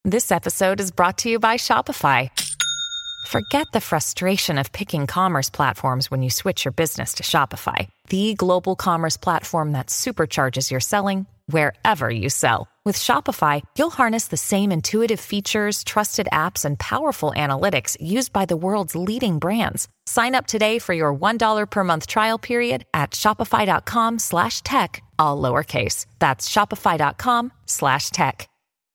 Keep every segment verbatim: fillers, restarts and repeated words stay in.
This episode is brought to you by Shopify. Forget the frustration of picking commerce platforms when you switch your business to Shopify, the global commerce platform that supercharges your selling wherever you sell. With Shopify, you'll harness the same intuitive features, trusted apps, and powerful analytics used by the world's leading brands. Sign up today for your one dollar per month trial period at shopify.com slash tech, all lowercase. That's shopify.com slash tech.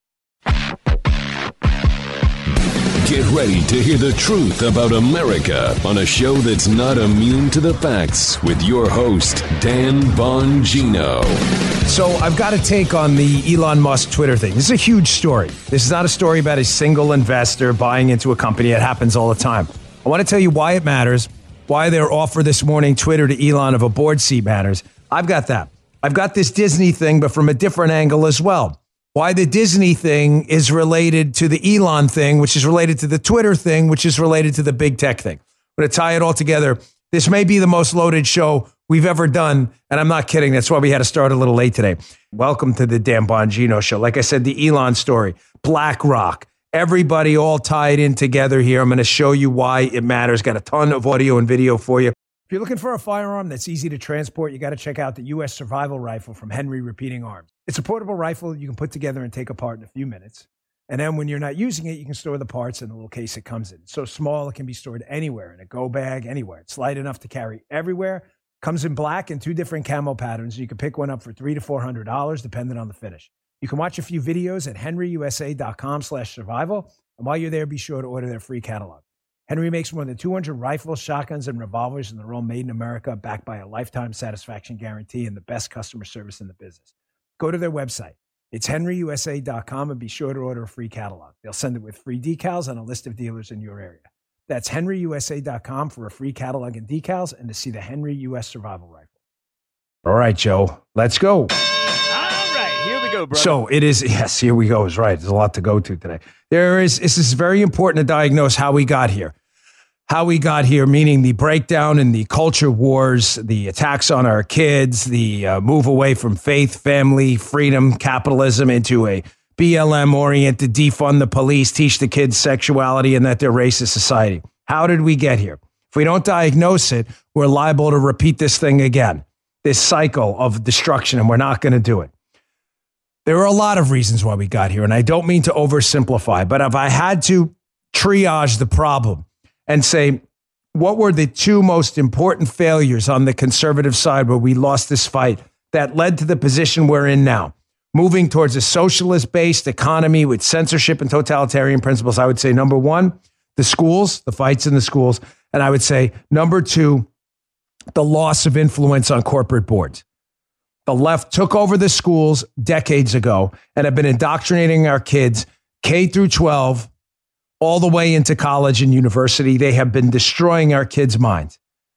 Get ready to hear the truth about America on a show that's not immune to the facts with your host, Dan Bongino. So I've got a take on the Elon Musk Twitter thing. This is a huge story. This is not a story about a single investor buying into a company. It happens all the time. I want to tell you why it matters, why their offer this morning, Twitter to Elon of a board seat matters. I've got that. I've got this Disney thing, but from a different angle as well. Why the Disney thing is related to the Elon thing, which is related to the Twitter thing, which is related to the big tech thing. I'm going to tie it all together. This may be the most loaded show we've ever done, and I'm not kidding. That's why we had to start a little late today. Welcome to the Dan Bongino Show. Like I said, the Elon story, BlackRock, everybody all tied in together here. I'm going to show you why it matters. Got a ton of audio and video for you. If you're looking for a firearm that's easy to transport, you got to check out the U S Survival Rifle from Henry Repeating Arms. It's a portable rifle you can put together and take apart in a few minutes. And then when you're not using it, you can store the parts in the little case it comes in. It's so small, it can be stored anywhere, in a go bag, anywhere. It's light enough to carry everywhere. Comes in black and two different camo patterns. You can pick one up for three to four hundred dollars, depending on the finish. You can watch a few videos at henryusa.com slash survival. And while you're there, be sure to order their free catalog. Henry makes more than two hundred rifles, shotguns, and revolvers, and they're all made in America, backed by a lifetime satisfaction guarantee and the best customer service in the business. Go to their website. It's henry u s a dot com and be sure to order a free catalog. They'll send it with free decals and a list of dealers in your area. That's henry u s a dot com for a free catalog and decals and to see the Henry U S Survival Rifle. All right, Joe, let's go. All right, here we go, bro. So it is, yes, here we go is right. There's a lot to go to today. There is, this is very important to diagnose how we got here. How we got here, meaning the breakdown in the culture wars, the attacks on our kids, the uh, move away from faith, family, freedom, capitalism into a B L M-oriented, defund the police, teach the kids sexuality and that they're racist society. How did we get here? If we don't diagnose it, we're liable to repeat this thing again, this cycle of destruction, and we're not going to do it. There are a lot of reasons why we got here, and I don't mean to oversimplify, but if I had to triage the problem, and say, what were the two most important failures on the conservative side where we lost this fight that led to the position we're in now? Moving towards a socialist-based economy with censorship and totalitarian principles, I would say, number one, the schools, the fights in the schools. And I would say, number two, the loss of influence on corporate boards. The left took over the schools decades ago and have been indoctrinating our kids K through twelve, all the way into college and university. They have been destroying our kids' minds.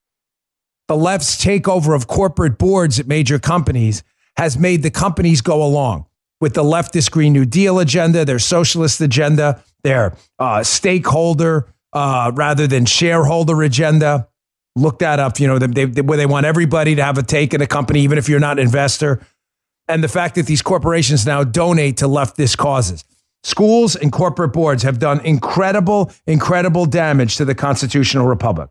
The left's takeover of corporate boards at major companies has made the companies go along with the leftist Green New Deal agenda, their socialist agenda, their uh, stakeholder uh, rather than shareholder agenda. Look that up, you know, they, they, where they want everybody to have a take in a company, even if you're not an investor. And the fact that these corporations now donate to leftist causes. Schools and corporate boards have done incredible, incredible damage to the constitutional republic.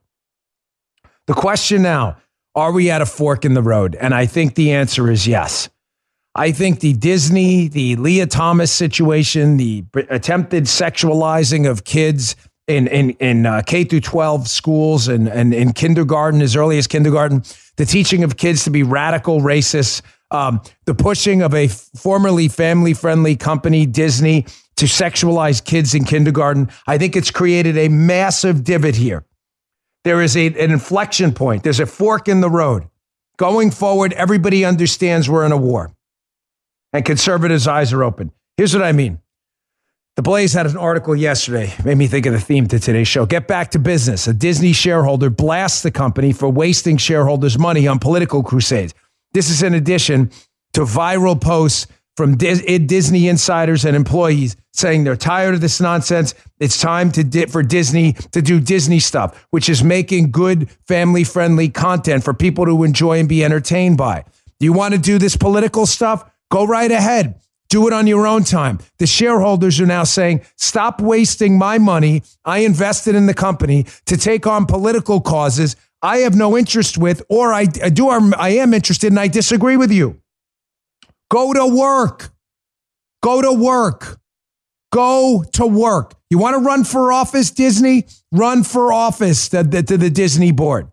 The question now, are we at a fork in the road? And I think the answer is yes. I think the Disney, the Leah Thomas situation, the attempted sexualizing of kids in in, in uh, K through twelve schools and, and in kindergarten, as early as kindergarten, the teaching of kids to be radical racists, um, the pushing of a formerly family-friendly company, Disney, to sexualize kids in kindergarten. I think it's created a massive divot here. There is a, an inflection point. There's a fork in the road. Going forward, everybody understands we're in a war. And conservatives' eyes are open. Here's what I mean. The Blaze had an article yesterday, made me think of the theme to today's show. Get back to business. A Disney shareholder blasts the company for wasting shareholders' money on political crusades. This is in addition to viral posts from Disney insiders and employees saying they're tired of this nonsense. It's time to di- for Disney to do Disney stuff, which is making good family-friendly content for people to enjoy and be entertained by. Do you want to do this political stuff? Go right ahead. Do it on your own time. The shareholders are now saying, stop wasting my money. I invested in the company to take on political causes I have no interest with, or I, I do, I am interested and I disagree with you. Go to work. Go to work. Go to work. You want to run for office, Disney? Run for office to the, to the Disney board.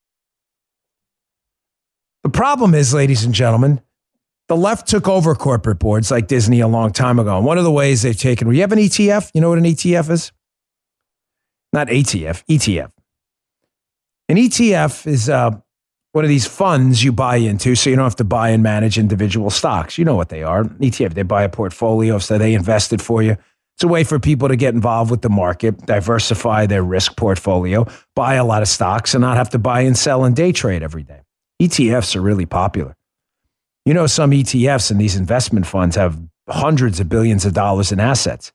The problem is, ladies and gentlemen, the left took over corporate boards like Disney a long time ago. And one of the ways they've taken, well, you have an E T F? You know what an E T F is? Not A T F, E T F. An E T F is uh, one of these funds you buy into so you don't have to buy and manage individual stocks. You know what they are. E T F, they buy a portfolio, so they invest it for you. It's a way for people to get involved with the market, diversify their risk portfolio, buy a lot of stocks, and not have to buy and sell and day trade every day. E T Fs are really popular. You know, some E T Fs and these investment funds have hundreds of billions of dollars in assets.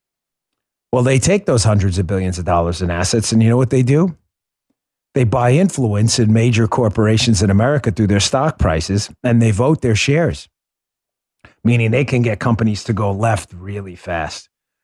Well, they take those hundreds of billions of dollars in assets, and you know what they do? They buy influence in major corporations in America through their stock prices, and they vote their shares, meaning they can get companies to go left really fast.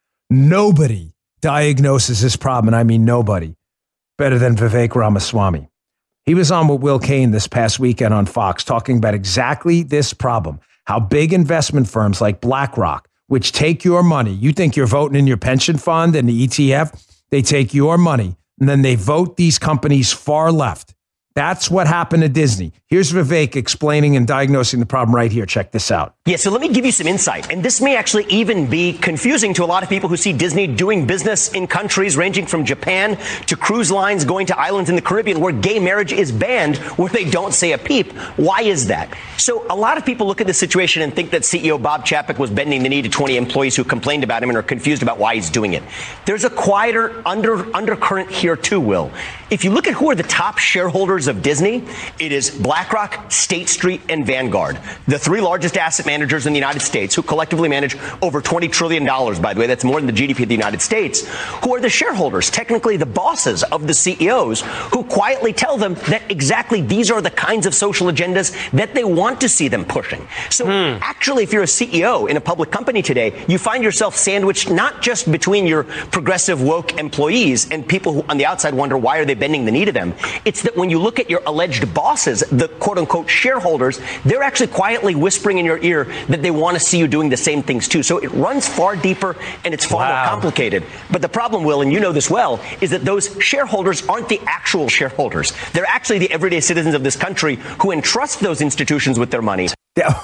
Nobody diagnoses this problem, and I mean nobody, better than Vivek Ramaswamy. He was on with Will Cain this past weekend on Fox talking about exactly this problem, how big investment firms like BlackRock, which take your money, you think you're voting in your pension fund and the E T F, they take your money, and then they vote these companies far left. That's what happened to Disney. Here's Vivek explaining and diagnosing the problem right here. Check this out. Yeah, so let me give you some insight. And this may actually even be confusing to a lot of people who see Disney doing business in countries ranging from Japan to cruise lines going to islands in the Caribbean where gay marriage is banned, where they don't say a peep. Why is that? So a lot of people look at this situation and think that C E O Bob Chapek was bending the knee to twenty employees who complained about him and are confused about why he's doing it. There's a quieter under undercurrent here too, Will. If you look at who are the top shareholders of Disney, it is BlackRock, State Street, and Vanguard, the three largest asset managers in the United States, who collectively manage over twenty trillion dollars, by the way. That's more than the G D P of the United States, who are the shareholders, technically the bosses of the C E Os, who quietly tell them that exactly these are the kinds of social agendas that they want to see them pushing. So hmm. actually, if you're a C E O in a public company today, you find yourself sandwiched not just between your progressive woke employees and people who on the outside wonder why are they bending the knee to them. It's that when you look at your alleged bosses, the quote-unquote shareholders, they're actually quietly whispering in your ear that they want to see you doing the same things too. So it runs far deeper and it's far wow. more complicated. But the problem, Will, and you know this well, is that those shareholders aren't the actual shareholders. They're actually the everyday citizens of this country who entrust those institutions with their money. Yeah.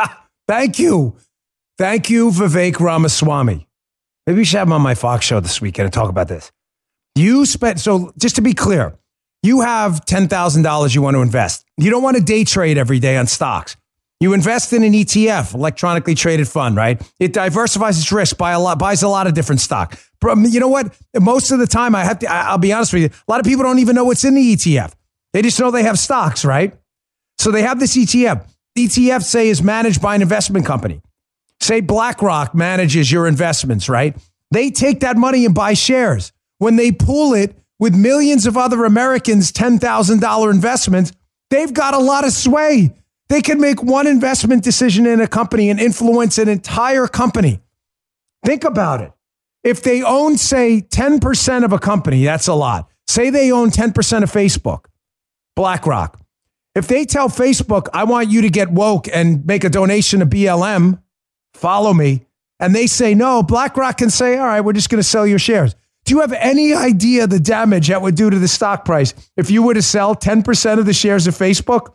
Thank you. Thank you, Vivek Ramaswamy. Maybe we should have him on my Fox show this weekend and talk about this. You spent, so just to be clear, you have ten thousand dollars you want to invest. You don't want to day trade every day on stocks. You invest in an E T F, electronically traded fund, right? It diversifies its risk, buy a lot, buys a lot of different stock. You know what? Most of the time, I have to, I'll be honest with you, a lot of people don't even know what's in the E T F. They just know they have stocks, right? So they have this E T F. The E T F, say, is managed by an investment company. Say BlackRock manages your investments, right? They take that money and buy shares. When they pool it with millions of other Americans' ten thousand dollars investments, they've got a lot of sway. They can make one investment decision in a company and influence an entire company. Think about it. If they own, say, ten percent of a company, that's a lot. Say they own ten percent of Facebook, BlackRock. If they tell Facebook, I want you to get woke and make a donation to B L M, follow me, and they say no, BlackRock can say, all right, we're just going to sell your shares. Do you have any idea the damage that would do to the stock price if you were to sell ten percent of the shares of Facebook?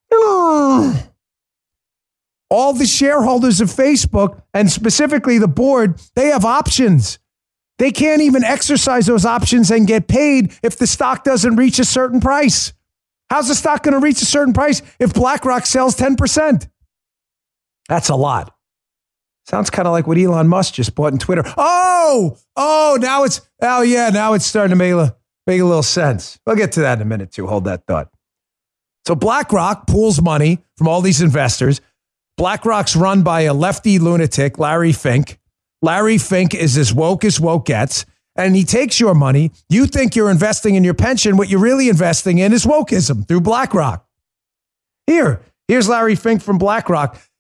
All the shareholders of Facebook, and specifically the board, they have options. They can't even exercise those options and get paid if the stock doesn't reach a certain price. How's the stock going to reach a certain price if BlackRock sells ten percent? That's a lot. Sounds kind of like what Elon Musk just bought in Twitter. Oh, oh, now it's, oh yeah, now it's starting to make a, make a little sense. We'll get to that in a minute too. Hold that thought. So BlackRock pools money from all these investors. BlackRock's run by a lefty lunatic, Larry Fink. Larry Fink is as woke as woke gets, and he takes your money. You think you're investing in your pension. What you're really investing in is wokeism through BlackRock. Here, here's Larry Fink from BlackRock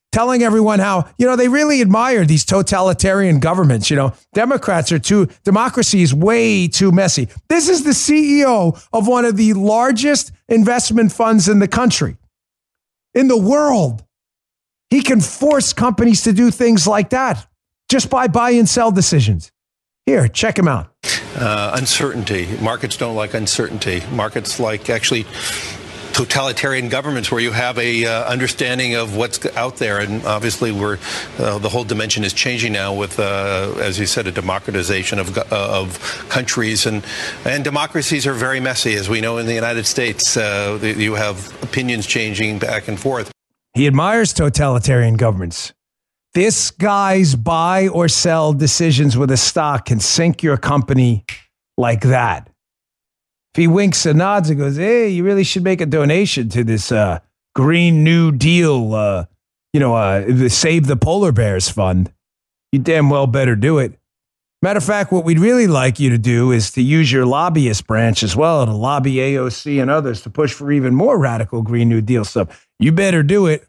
telling everyone how, you know, they really admire these totalitarian governments. You know, Democrats are too, democracy is way too messy. This is the C E O of one of the largest investment funds in the country, in the world. He can force companies to do things like that just by buy and sell decisions. Here, check him out. Uh, uncertainty. Markets don't like uncertainty. Markets like actually totalitarian governments where you have a uh, understanding of what's out there. And obviously we're, uh, the whole dimension is changing now with, uh, as you said, a democratization of, uh, of countries. And, and democracies are very messy, as we know in the United States. Uh, you have opinions changing back and forth. He admires totalitarian governments. This guy's buy or sell decisions with a stock can sink your company like that. If he winks and nods and goes, hey, you really should make a donation to this uh, Green New Deal, uh, you know, uh, the Save the Polar Bears Fund, you damn well better do it. Matter of fact, what we'd really like you to do is to use your lobbyist branch as well to lobby A O C and others to push for even more radical Green New Deal stuff. You better do it.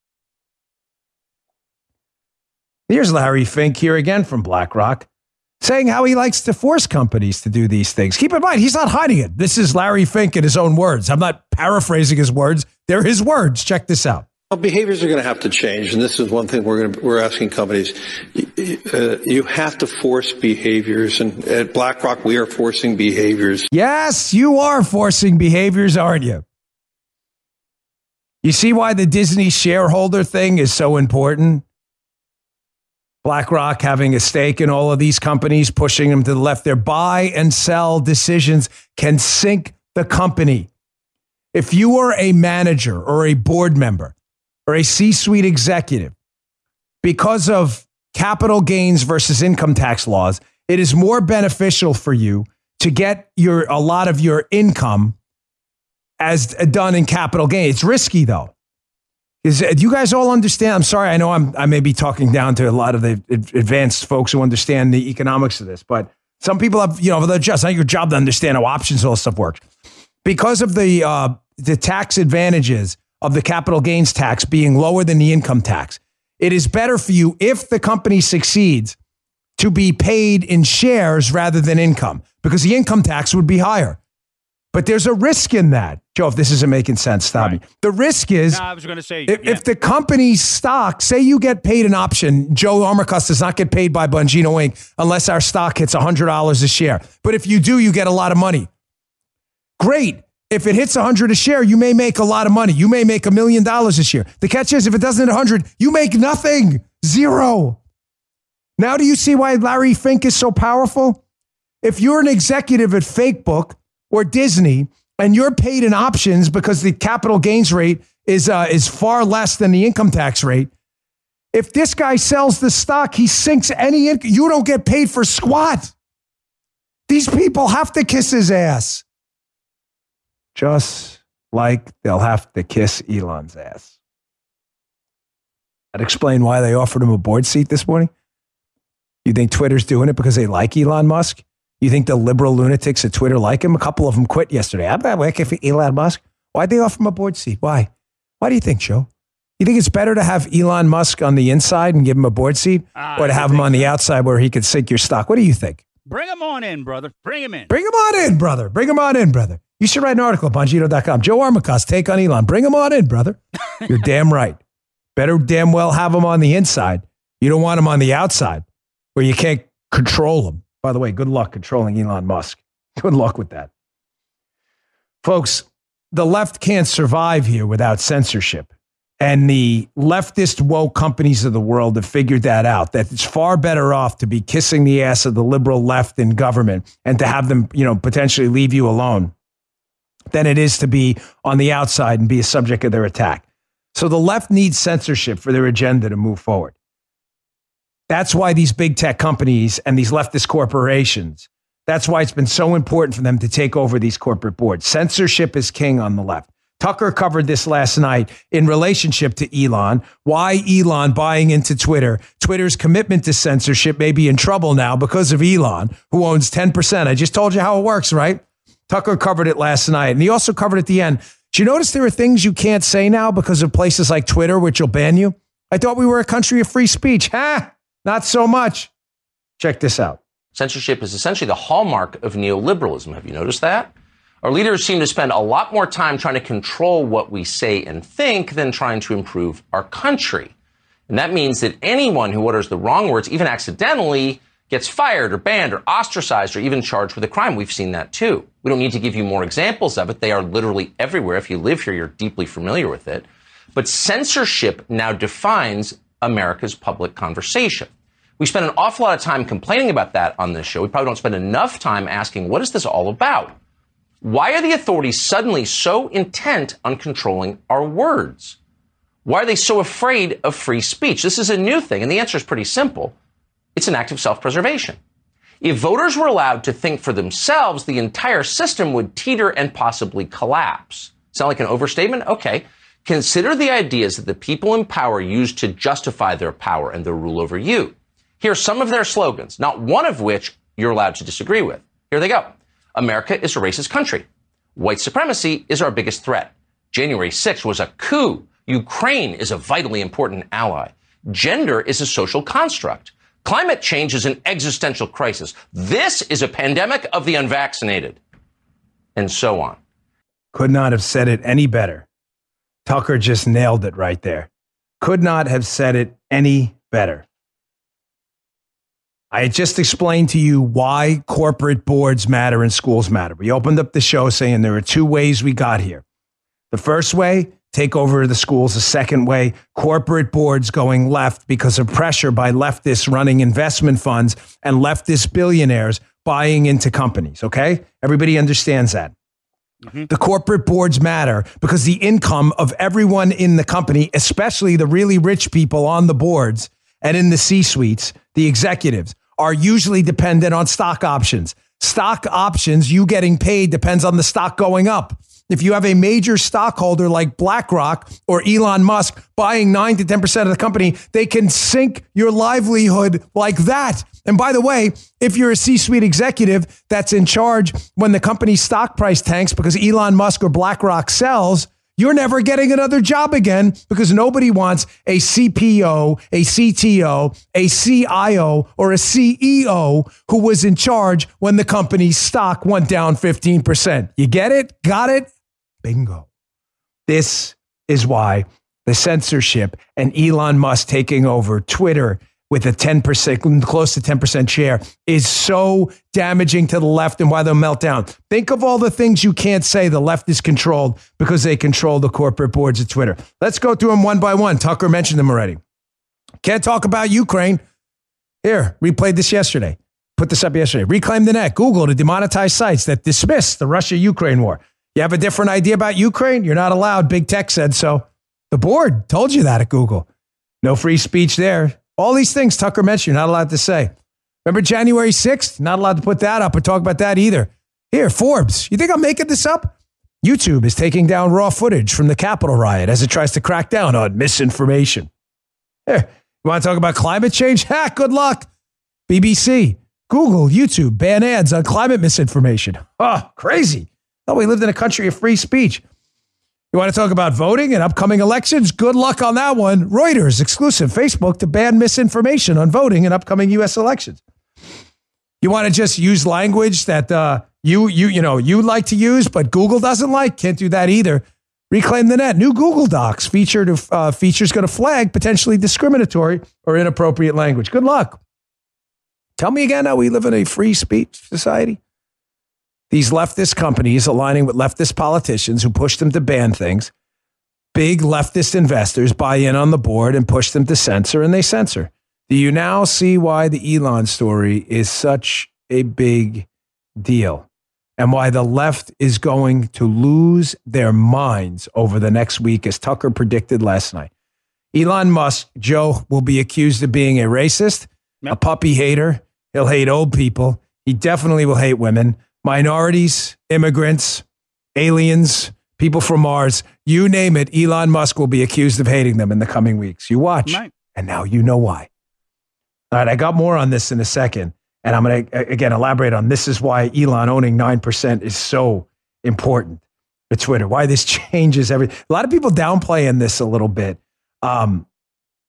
Here's Larry Fink here again from BlackRock, saying how he likes to force companies to do these things. Keep in mind, he's not hiding it. This is Larry Fink in his own words. I'm not paraphrasing his words. They're his words. Check this out. Well, behaviors are going to have to change, and this is one thing we're going to, we're asking companies. Uh, you have to force behaviors, and at BlackRock, we are forcing behaviors. Yes, you are forcing behaviors, aren't you? You see why the Disney shareholder thing is so important? BlackRock having a stake in all of these companies, pushing them to the left. Their buy and sell decisions can sink the company. If you are a manager or a board member or a C-suite executive, because of capital gains versus income tax laws, it is more beneficial for you to get your a lot of your income as done in capital gain. It's risky, though. Is, do you guys all understand? I'm sorry, I know I'm, I may be talking down to a lot of the advanced folks who understand the economics of this, but some people have, you know, it's just not your job to understand how options and all this stuff works. Because of the uh, the tax advantages of the capital gains tax being lower than the income tax, it is better for you, if the company succeeds, to be paid in shares rather than income, because the income tax would be higher. But there's a risk in that. Joe, if this isn't making sense, stop right. me. The risk is, no, I was going to say, if, yeah. if the company's stock, say you get paid an option, Joe Armacost does not get paid by Bongino Incorporated unless our stock hits one hundred dollars a share. But if you do, you get a lot of money. Great. If it hits one hundred dollars a share, you may make a lot of money. You may make a million dollars a share. The catch is, if it doesn't hit one hundred, you make nothing. Zero. Now do you see why Larry Fink is so powerful? If you're an executive at Facebook or Disney, and you're paid in options because the capital gains rate is uh, is far less than the income tax rate, if this guy sells the stock, he sinks any income. You don't get paid for squat. These people have to kiss his ass. Just like they'll have to kiss Elon's ass. I'd explain why they offered him a board seat this morning. You think Twitter's doing it because they like Elon Musk? You think the liberal lunatics at Twitter like him? A couple of them quit yesterday. I'm not working for Elon Musk. Why'd they offer him a board seat? Why? Why do you think, Joe? You think it's better to have Elon Musk on the inside and give him a board seat, uh, or to have him on the outside where he could sink your stock? What do you think? Bring him on in, brother. Bring him in. Bring him on in, brother. Bring him on in, brother. You should write an article at Bongino dot com. Joe Armacost, take on Elon. Bring him on in, brother. You're damn right. Better damn well have him on the inside. You don't want him on the outside where you can't control him. By the way, good luck controlling Elon Musk. Good luck with that. Folks, the left can't survive here without censorship. And the leftist woke companies of the world have figured that out, that it's far better off to be kissing the ass of the liberal left in government and to have them, you know, potentially leave you alone than it is to be on the outside and be a subject of their attack. So the left needs censorship for their agenda to move forward. That's why these big tech companies and these leftist corporations, that's why it's been so important for them to take over these corporate boards. Censorship is king on the left. Tucker covered this last night in relationship to Elon, why Elon buying into Twitter. Twitter's commitment to censorship may be in trouble now because of Elon, who owns ten percent. I just told you how it works, right? Tucker covered it last night. And he also covered at the end. Did you notice there are things you can't say now because of places like Twitter, which will ban you? I thought we were a country of free speech. Huh? Not so much. Check this out. Censorship is essentially the hallmark of neoliberalism. Have you noticed that? Our leaders seem to spend a lot more time trying to control what we say and think than trying to improve our country. And that means that anyone who utters the wrong words, even accidentally, gets fired or banned or ostracized or even charged with a crime. We've seen that too. We don't need to give you more examples of it. They are literally everywhere. If you live here, you're deeply familiar with it. But censorship now defines America's public conversation. We spend an awful lot of time complaining about that on this show. We probably don't spend enough time asking, what is this all about? Why are the authorities suddenly so intent on controlling our words? Why are they so afraid of free speech? This is a new thing, and the answer is pretty simple. It's an act of self-preservation. If voters were allowed to think for themselves, the entire system would teeter and possibly collapse. Sound like an overstatement? Okay. Consider the ideas that the people in power use to justify their power and their rule over you. Here are some of their slogans, not one of which you're allowed to disagree with. Here they go. America is a racist country. White supremacy is our biggest threat. January sixth was a coup. Ukraine is a vitally important ally. Gender is a social construct. Climate change is an existential crisis. This is a pandemic of the unvaccinated. And so on. Could not have said it any better. Tucker just nailed it right there. Could not have said it any better. I just explained to you why corporate boards matter and schools matter. We opened up the show saying there are two ways we got here. The first way, take over the schools. The second way, corporate boards going left because of pressure by leftists running investment funds and leftist billionaires buying into companies. Okay? Everybody understands that. Mm-hmm. The corporate boards matter because the income of everyone in the company, especially the really rich people on the boards and in the C-suites, the executives, are usually dependent on stock options. Stock options, you getting paid depends on the stock going up. If you have a major stockholder like BlackRock or Elon Musk buying nine to ten percent of the company, they can sink your livelihood like that. And by the way, if you're a C-suite executive that's in charge when the company's stock price tanks because Elon Musk or BlackRock sells, you're never getting another job again because nobody wants a C P O, a C T O, a C I O, or a C E O who was in charge when the company's stock went down fifteen percent. You get it? Got it? Bingo. This is why the censorship and Elon Musk taking over Twitter with a ten percent, close to ten percent share is so damaging to the left and why they'll melt down. Think of all the things you can't say the left is controlled because they control the corporate boards of Twitter. Let's go through them one by one. Tucker mentioned them already. Can't talk about Ukraine. Here, replayed this yesterday. Put this up yesterday. Reclaim the net. Google to demonetize sites that dismiss the Russia-Ukraine war. You have a different idea about Ukraine? You're not allowed. Big tech said so. The board told you that at Google. No free speech there. All these things Tucker mentioned, you're not allowed to say. Remember January sixth? Not allowed to put that up or talk about that either. Here, Forbes. You think I'm making this up? YouTube is taking down raw footage from the Capitol riot as it tries to crack down on misinformation. Here, you want to talk about climate change? Ha, good luck. B B C, Google, YouTube, ban ads on climate misinformation. Oh, crazy. Oh, we lived in a country of free speech. You want to talk about voting and upcoming elections? Good luck on that one. Reuters, exclusive, Facebook to ban misinformation on voting and upcoming U S elections. You want to just use language that uh, you you you know you like to use, but Google doesn't like? Can't do that either. Reclaim the net. New Google Docs feature to, uh, features going to flag potentially discriminatory or inappropriate language. Good luck. Tell me again how we live in a free speech society. These leftist companies aligning with leftist politicians who push them to ban things. Big leftist investors buy in on the board and push them to censor, and they censor. Do you now see why the Elon story is such a big deal and why the left is going to lose their minds over the next week, as Tucker predicted last night? Elon Musk, Joe, will be accused of being a racist, yep. a puppy hater. He'll hate old people. He definitely will hate women. Minorities, immigrants, aliens, people from Mars, you name it, Elon Musk will be accused of hating them in the coming weeks. You watch. Right. And now you know why. All right, I got more on this in a second. And I'm going to, again, elaborate on this is why Elon owning nine percent is so important for Twitter, why this changes everything. A lot of people downplaying this a little bit. Um,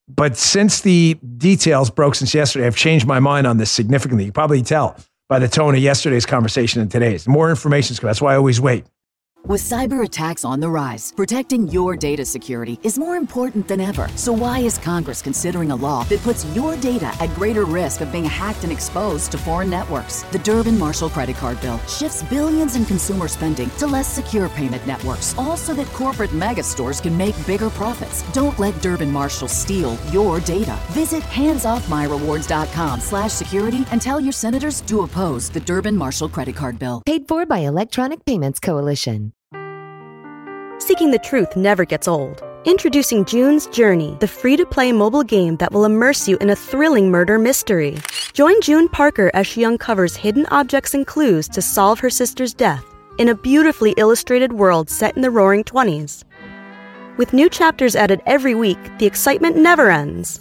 but since the details broke since yesterday, I've changed my mind on this significantly. You can probably tell by the tone of yesterday's conversation and today's. More information is coming. That's why I always wait. With cyber attacks on the rise, protecting your data security is more important than ever. So why is Congress considering a law that puts your data at greater risk of being hacked and exposed to foreign networks? The Durbin-Marshall credit card bill shifts billions in consumer spending to less secure payment networks, all so that corporate mega stores can make bigger profits. Don't let Durbin-Marshall steal your data. Visit handsoffmyrewards.com slash security and tell your senators to oppose the Durbin-Marshall credit card bill. Paid for by Electronic Payments Coalition. Seeking the truth never gets old. Introducing June's Journey, the free-to-play mobile game that will immerse you in a thrilling murder mystery. Join June Parker as she uncovers hidden objects and clues to solve her sister's death in a beautifully illustrated world set in the Roaring Twenties. With new chapters added every week, the excitement never ends.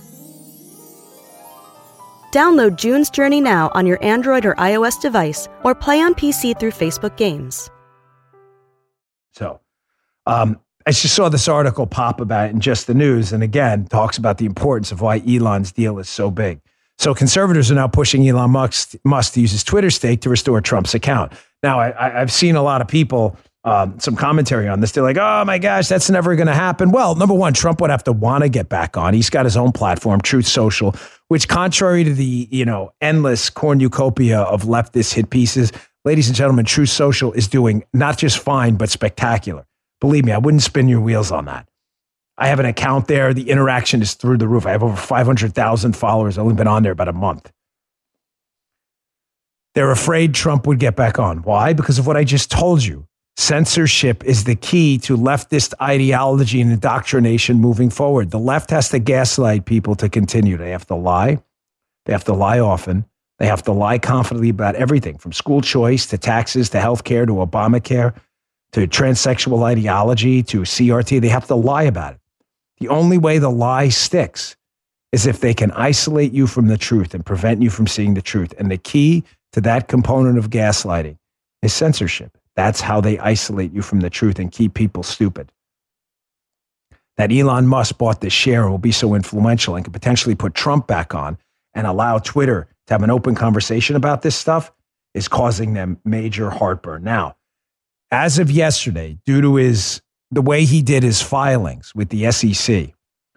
Download June's Journey now on your Android or iOS device, or play on P C through Facebook Games. So, um, I just saw this article pop about it in Just the News, and again, talks about the importance of why Elon's deal is so big. So conservatives are now pushing Elon Musk, Musk to use his Twitter stake to restore Trump's account. Now, I, I've seen a lot of people, um, some commentary on this. They're like, oh my gosh, that's never going to happen. Well, number one, Trump would have to want to get back on. He's got his own platform, Truth Social, which contrary to the, you know, endless cornucopia of leftist hit pieces, ladies and gentlemen, Truth Social is doing not just fine, but spectacular. Believe me, I wouldn't spin your wheels on that. I have an account there. The interaction is through the roof. I have over five hundred thousand followers. I've only been on there about a month. They're afraid Trump would get back on. Why? Because of what I just told you. Censorship is the key to leftist ideology and indoctrination moving forward. The left has to gaslight people to continue. They have to lie. They have to lie often. They have to lie confidently about everything, from school choice to taxes to healthcare to Obamacare to transsexual ideology to C R T. They have to lie about it. The only way the lie sticks is if they can isolate you from the truth and prevent you from seeing the truth. And the key to that component of gaslighting is censorship. That's how they isolate you from the truth and keep people stupid. That Elon Musk bought this share and will be so influential and could potentially put Trump back on and allow Twitter to have an open conversation about this stuff is causing them major heartburn. Now, as of yesterday, due to his the way he did his filings with the S E C,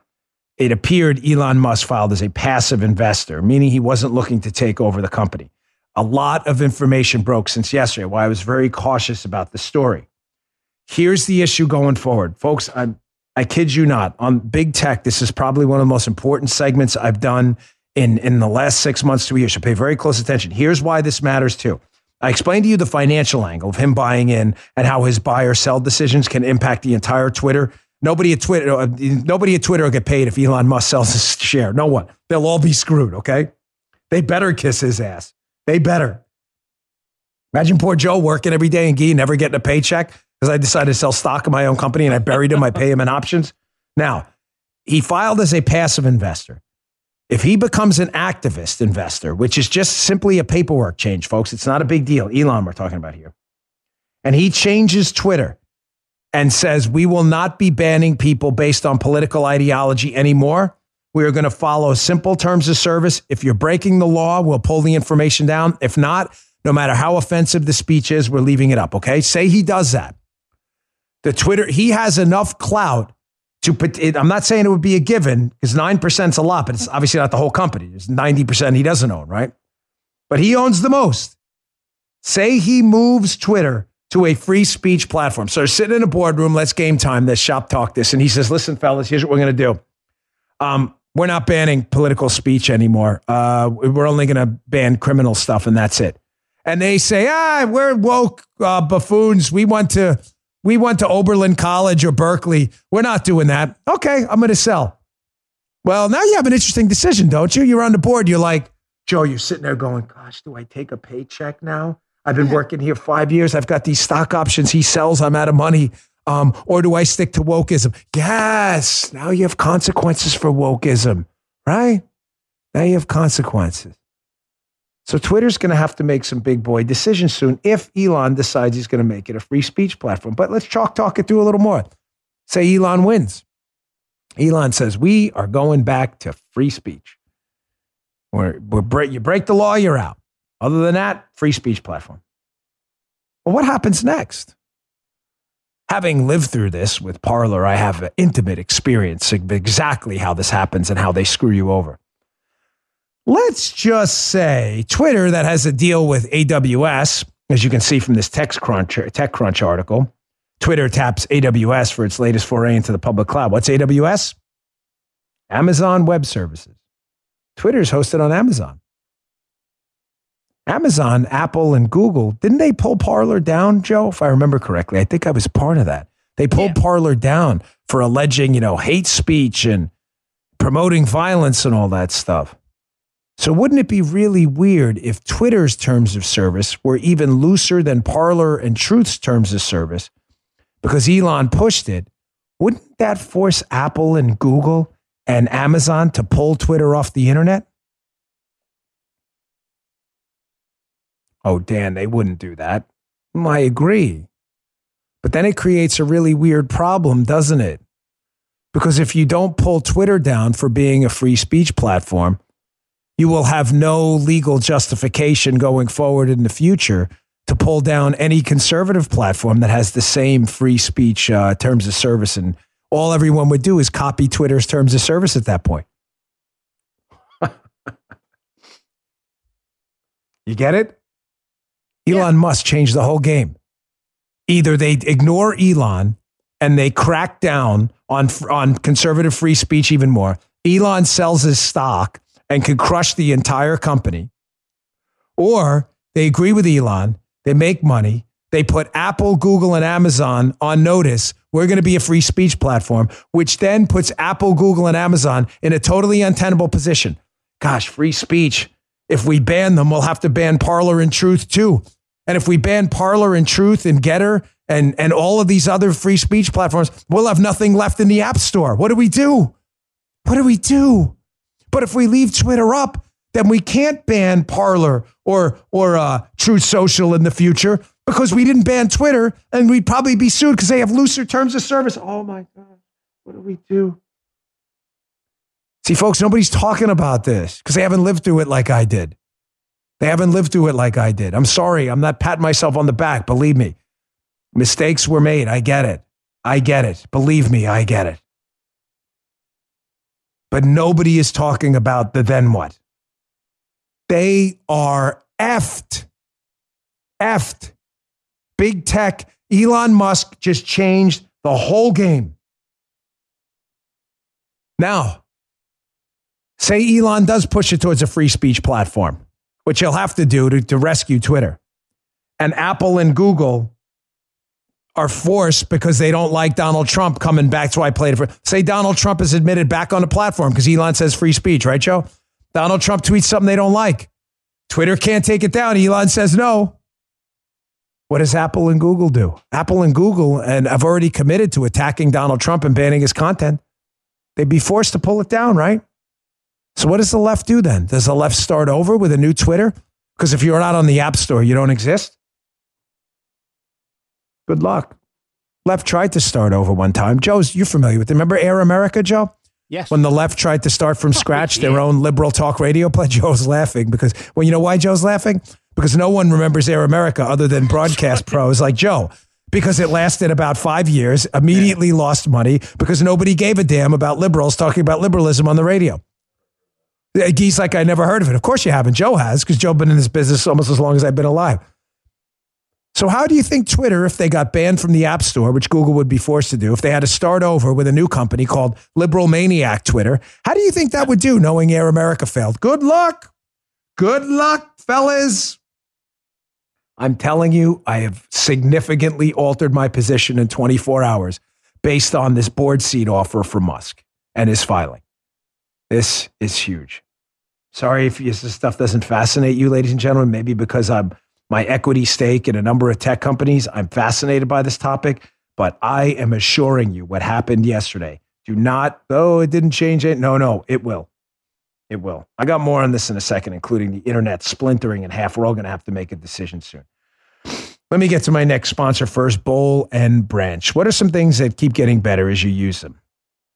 it appeared Elon Musk filed as a passive investor, meaning he wasn't looking to take over the company. A lot of information broke since yesterday, why I was very cautious about the story. Here's the issue going forward. Folks, I, I kid you not, on Big Tech, this is probably one of the most important segments I've done in, in the last six months to a year. So pay very close attention. Here's why this matters too. I explained to you the financial angle of him buying in and how his buy or sell decisions can impact the entire Twitter. Nobody at Twitter, uh, nobody at Twitter will get paid if Elon Musk sells his share. No one. They'll all be screwed, okay? They better kiss his ass. They better. Imagine poor Joe working every day in Gee, never getting a paycheck because I decided to sell stock in my own company and I buried him. I pay him in options. Now, he filed as a passive investor. If he becomes an activist investor, which is just simply a paperwork change, folks, it's not a big deal. Elon, we're talking about here. And he changes Twitter and says, we will not be banning people based on political ideology anymore. We are going to follow simple terms of service. If you're breaking the law, we'll pull the information down. If not, no matter how offensive the speech is, we're leaving it up. Okay. Say he does that. The Twitter, he has enough clout to put it. I'm not saying it would be a given because nine percent is a lot, but it's obviously not the whole company. There's ninety percent he doesn't own, right? But he owns the most. Say he moves Twitter to a free speech platform. So sitting in a boardroom, let's game time this, shop talk this. And he says, listen, fellas, here's what we're going to do. Um, we're not banning political speech anymore. Uh, we're only going to ban criminal stuff and that's it. And they say, ah, we're woke uh, buffoons. We went to we went to Oberlin College or Berkeley. We're not doing that. Okay, I'm going to sell. Well, now you have an interesting decision, don't you? You're on the board. You're like, Joe, you're sitting there going, gosh, do I take a paycheck now? I've been working here five years. I've got these stock options. He sells. I'm out of money. Um, or do I stick to wokeism? Yes. Now you have consequences for wokeism, right? Now you have consequences. So Twitter's going to have to make some big boy decisions soon if Elon decides he's going to make it a free speech platform. But let's chalk talk it through a little more. Say Elon wins. Elon says, we are going back to free speech. We're, we're break, you break the law, you're out. Other than that, free speech platform. Well, what happens next? Having lived through this with Parler, I have an intimate experience of exactly how this happens and how they screw you over. Let's just say Twitter, that has a deal with A W S, as you can see from this TechCrunch, TechCrunch article, Twitter taps A W S for its latest foray into the public cloud. What's A W S? Amazon Web Services. Twitter is hosted on Amazon. Amazon, Apple, and Google, didn't they pull Parler down, Joe? If I remember correctly, I think I was part of that. They pulled yeah. Parler down for alleging, you know, hate speech and promoting violence and all that stuff. So wouldn't it be really weird if Twitter's terms of service were even looser than Parler and Truth's terms of service? Because Elon pushed it, wouldn't that force Apple and Google and Amazon to pull Twitter off the internet? Oh, Dan, they wouldn't do that. I agree. But then it creates a really weird problem, doesn't it? Because if you don't pull Twitter down for being a free speech platform, you will have no legal justification going forward in the future to pull down any conservative platform that has the same free speech uh, terms of service. And all everyone would do is copy Twitter's terms of service at that point. You get it? Elon yeah. Musk changed the whole game. Either they ignore Elon and they crack down on, on conservative free speech even more. Elon sells his stock and can crush the entire company. Or they agree with Elon, they make money, they put Apple, Google, and Amazon on notice, we're going to be a free speech platform, which then puts Apple, Google, and Amazon in a totally untenable position. Gosh, free speech. If we ban them, we'll have to ban Parler and Truth too. And if we ban Parler and Truth and Getter and, and all of these other free speech platforms, we'll have nothing left in the App Store. What do we do? What do we do? But if we leave Twitter up, then we can't ban Parler or or uh, Truth Social in the future because we didn't ban Twitter, and we'd probably be sued because they have looser terms of service. Oh my God, what do we do? See, folks, nobody's talking about this because they haven't lived through it like I did. They haven't lived through it like I did. I'm sorry. I'm not patting myself on the back. Believe me. Mistakes were made. I get it. I get it. Believe me, I get it. But nobody is talking about the then what. They are effed. Effed. Big tech. Elon Musk just changed the whole game. Now, say Elon does push it towards a free speech platform, which he'll have to do to, to rescue Twitter. And Apple and Google are forced because they don't like Donald Trump coming back. That's why I played it for. Say Donald Trump is admitted back on the platform because Elon says free speech, right, Joe? Donald Trump tweets something they don't like. Twitter can't take it down. Elon says no. What does Apple and Google do? Apple and Google and have already committed to attacking Donald Trump and banning his content. They'd be forced to pull it down, right? So what does the left do then? Does the left start over with a new Twitter? Because if you're not on the App Store, you don't exist. Good luck. Left tried to start over one time. Joe's, you're familiar with it. Remember Air America, Joe? Yes. When the left tried to start from scratch, oh, yeah. their own liberal talk radio play, Joe's laughing because, well, you know why Joe's laughing? Because no one remembers Air America other than broadcast pros like Joe. Because it lasted about five years, immediately yeah. lost money because nobody gave a damn about liberals talking about liberalism on the radio. He's like, I never heard of it. Of course you haven't. Joe has, because Joe been in this business almost as long as I've been alive. So how do you think Twitter, if they got banned from the App Store, which Google would be forced to do, if they had to start over with a new company called Liberal Maniac Twitter, how do you think that would do knowing Air America failed? Good luck. Good luck, fellas. I'm telling you, I have significantly altered my position in twenty-four hours based on this board seat offer for Musk and his filing. This is huge. Sorry if this stuff doesn't fascinate you, ladies and gentlemen, maybe because I'm my equity stake in a number of tech companies. I'm fascinated by this topic, but I am assuring you what happened yesterday. Do not, oh, it didn't change it. No, no, it will. It will. I got more on this in a second, including the internet splintering in half. We're all going to have to make a decision soon. Let me get to my next sponsor first, Boll and Branch. What are some things that keep getting better as you use them?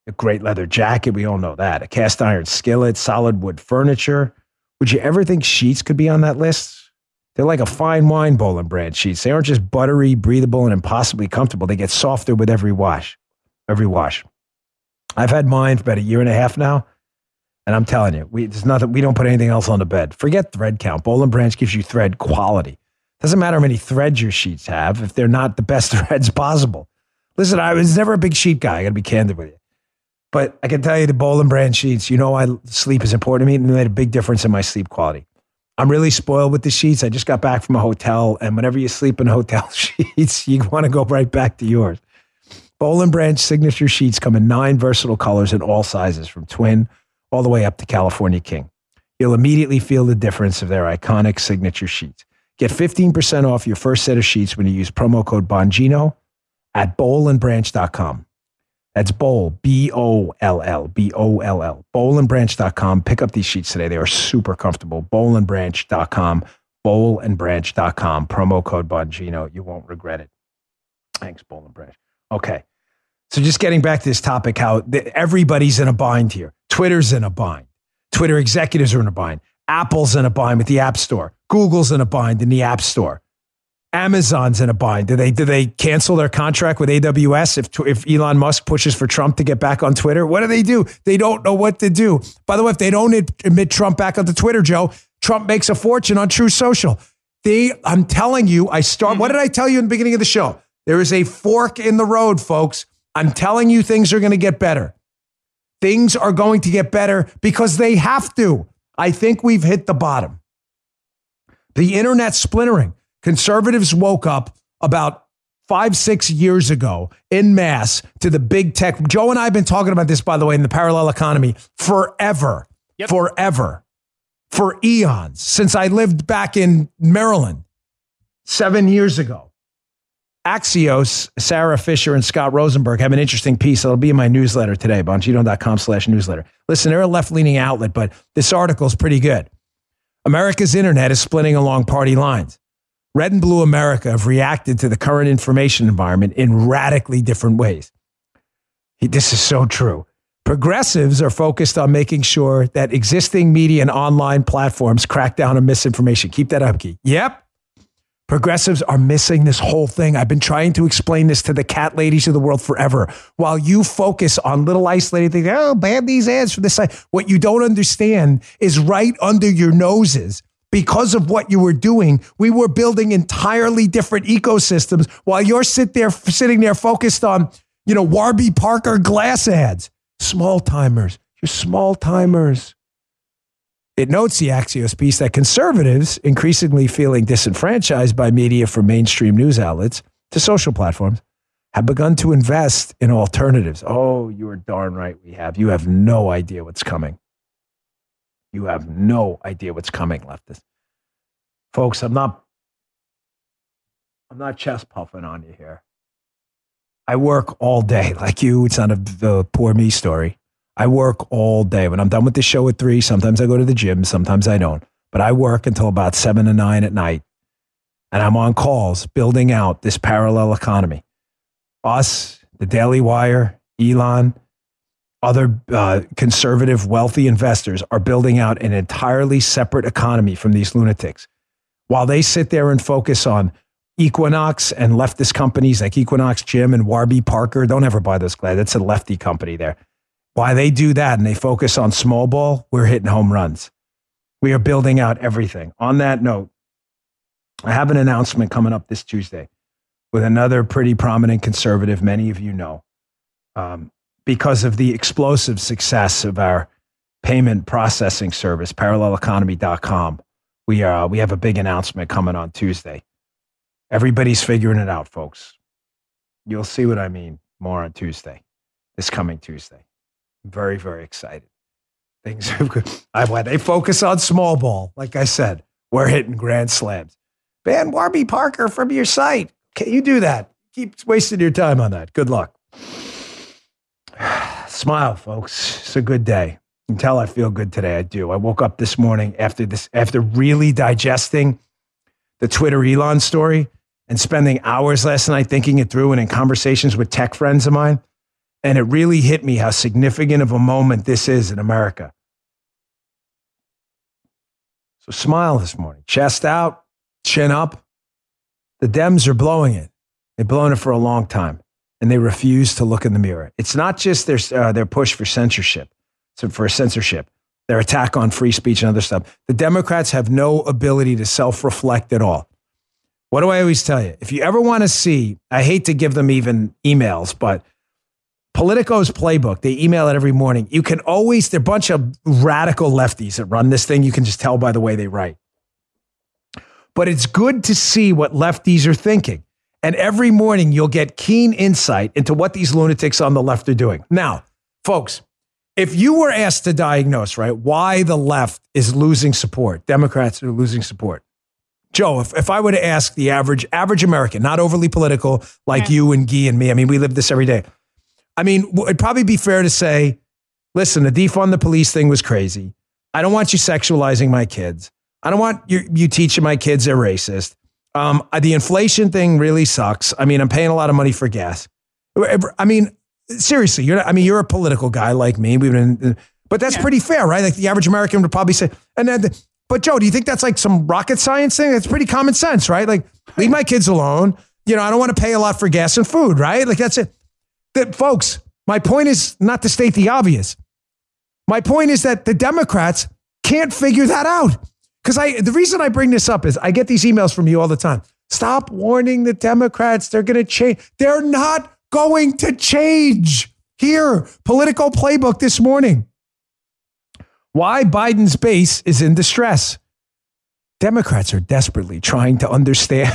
A great leather jacket, we all know that. A cast iron skillet, solid wood furniture. Would you ever think sheets could be on that list? They're like a fine wine, Boll and Branch sheets. They aren't just buttery, breathable, and impossibly comfortable. They get softer with every wash. Every wash. I've had mine for about a year and a half now, and I'm telling you, we there's nothing. We don't put anything else on the bed. Forget thread count. Boll and Branch gives you thread quality. Doesn't matter how many threads your sheets have if they're not the best threads possible. Listen, I was never a big sheet guy. I got to be candid with you. But I can tell you the Boll and Branch sheets, you know, I sleep is important to me, and they made a big difference in my sleep quality. I'm really spoiled with the sheets. I just got back from a hotel, and whenever you sleep in hotel sheets, you want to go right back to yours. Boll and Branch signature sheets come in nine versatile colors in all sizes, from twin all the way up to California King. You'll immediately feel the difference of their iconic signature sheets. Get fifteen percent off your first set of sheets when you use promo code Bongino at boll and branch dot com. That's Boll, B O L L, B O L L, boll and branch dot com. Pick up these sheets today. They are super comfortable. boll and branch dot com, boll and branch dot com, promo code Bongino. You won't regret it. Thanks, Boll and Branch. Okay. So just getting back to this topic, how the, everybody's in a bind here. Twitter's in a bind. Twitter executives are in a bind. Apple's in a bind with the App Store. Google's in a bind in the App Store. Amazon's in a bind. Do they do they cancel their contract with A W S if if Elon Musk pushes for Trump to get back on Twitter? What do they do? They don't know what to do. By the way, if they don't admit Trump back onto Twitter, Joe, Trump makes a fortune on True Social. They, I'm telling you, I start. Mm-hmm. What did I tell you in the beginning of the show? There is a fork in the road, folks. I'm telling you, things are going to get better. Things are going to get better because they have to. I think we've hit the bottom. The internet splintering. Conservatives woke up about five, six years ago en masse to the big tech. Joe and I have been talking about this, by the way, in the parallel economy forever, yep. forever, for eons, since I lived back in Maryland seven years ago. Axios, Sarah Fisher and Scott Rosenberg have an interesting piece. It'll be in my newsletter today, bongino.com slash newsletter. Listen, they're a left-leaning outlet, but this article is pretty good. America's internet is splitting along party lines. Red and Blue America have reacted to the current information environment in radically different ways. This is so true. Progressives are focused on making sure that existing media and online platforms crack down on misinformation. Keep that up, Key. Yep. Progressives are missing this whole thing. I've been trying to explain this to the cat ladies of the world forever. While you focus on little isolated things, oh, ban these ads from this side. What you don't understand is right under your noses. Because of what you were doing, we were building entirely different ecosystems while you're sit there, sitting there focused on, you know, Warby Parker glass ads. Small timers. You're small timers. It notes the Axios piece that conservatives, increasingly feeling disenfranchised by media from mainstream news outlets to social platforms, have begun to invest in alternatives. Oh, you are darn right we have. You have no idea what's coming. You have no idea what's coming, leftists. Folks, I'm not, I'm not chest puffing on you here. I work all day like you. It's not a, a poor me story. I work all day. When I'm done with the show at three, sometimes I go to the gym, sometimes I don't. But I work until about seven to nine at night. And I'm on calls building out this parallel economy. Us, the Daily Wire, Elon, other uh, conservative wealthy investors are building out an entirely separate economy from these lunatics. While they sit there and focus on Equinox and leftist companies like Equinox Gym and Warby Parker, don't ever buy this, Glad. That's a lefty company there. Why they do that and they focus on small ball, we're hitting home runs. We are building out everything. On that note, I have an announcement coming up this Tuesday with another pretty prominent conservative, many of you know, um, because of the explosive success of our payment processing service, parallel economy dot com. We, are, we have a big announcement coming on Tuesday. Everybody's figuring it out, folks. You'll see what I mean more on Tuesday, this coming Tuesday. Very, very excited. Things are good. I, they focus on small ball. Like I said, we're hitting grand slams. Ban Warby Parker from your site. Can you do that? Keep wasting your time on that. Good luck. Smile, folks. It's a good day. You can tell I feel good today. I do. I woke up this morning after this, after really digesting the Twitter Elon story and spending hours last night thinking it through and in conversations with tech friends of mine. And it really hit me how significant of a moment this is in America. So smile this morning. Chest out, chin up. The Dems are blowing it. They've blown it for a long time, and they refuse to look in the mirror. It's not just their, uh, their push for censorship, so for censorship, their attack on free speech and other stuff. The Democrats have no ability to self-reflect at all. What do I always tell you? If you ever want to see, I hate to give them even emails, but Politico's playbook, they email it every morning. You can always, they're a bunch of radical lefties that run this thing. You can just tell by the way they write. But it's good to see what lefties are thinking. And every morning you'll get keen insight into what these lunatics on the left are doing. Now, folks, if you were asked to diagnose, right, why the left is losing support, Democrats are losing support. Joe, if, if I were to ask the average average American, not overly political like you and Guy and me, I mean, we live this every day. I mean, it'd probably be fair to say, listen, the defund the police thing was crazy. I don't want you sexualizing my kids. I don't want you, you teaching my kids they're racist. Um, the inflation thing really sucks. I mean, I'm paying a lot of money for gas. I mean, seriously, you're not, I mean, you're a political guy like me. We've been, but that's yeah. pretty fair, right? Like the average American would probably say, and then, the, but Joe, do you think that's like some rocket science thing? That's pretty common sense, right? Like leave my kids alone. You know, I don't want to pay a lot for gas and food, right? Like that's it. That, folks, my point is not to state the obvious. My point is that the Democrats can't figure that out. Because I, the reason I bring this up is I get these emails from you all the time. Stop warning the Democrats. They're going to change. They're not going to change. Here, Politico playbook this morning. Why Biden's base is in distress. Democrats are desperately trying to understand.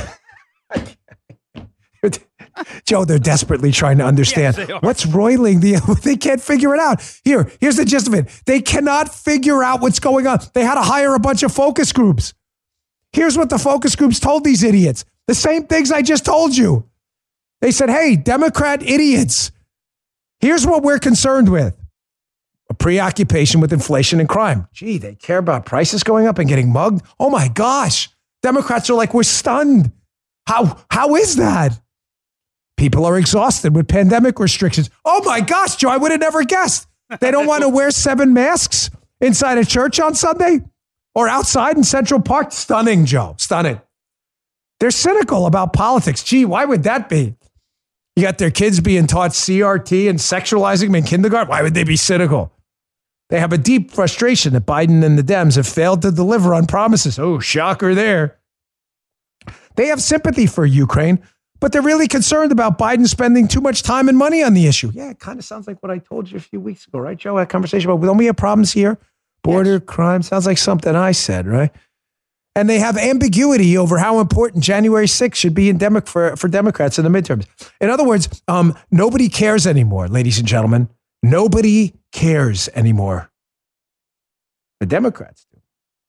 Joe, they're desperately trying to understand yes, what's roiling the. They can't figure it out. Here, here's the gist of it. They cannot figure out what's going on. They had to hire a bunch of focus groups. Here's what the focus groups told these idiots. The same things I just told you. They said, hey, Democrat idiots, here's what we're concerned with. A preoccupation with inflation and crime. Gee, they care about prices going up and getting mugged. Oh my gosh. Democrats are like, we're stunned. How, how is that? People are exhausted with pandemic restrictions. Oh my gosh, Joe, I would have never guessed. They don't want to wear seven masks inside a church on Sunday or outside in Central Park. Stunning, Joe. Stunning. They're cynical about politics. Gee, why would that be? You got their kids being taught C R T and sexualizing them in kindergarten. Why would they be cynical? They have a deep frustration that Biden and the Dems have failed to deliver on promises. Oh, shocker there. They have sympathy for Ukraine, but they're really concerned about Biden spending too much time and money on the issue. Yeah, it kind of sounds like what I told you a few weeks ago, right, Joe? That conversation about, don't we have problems here? Border yes. crime sounds like something I said, right? And they have ambiguity over how important January sixth should be in Demo- for, for Democrats in the midterms. In other words, um, nobody cares anymore, ladies and gentlemen. Nobody cares anymore. The Democrats do.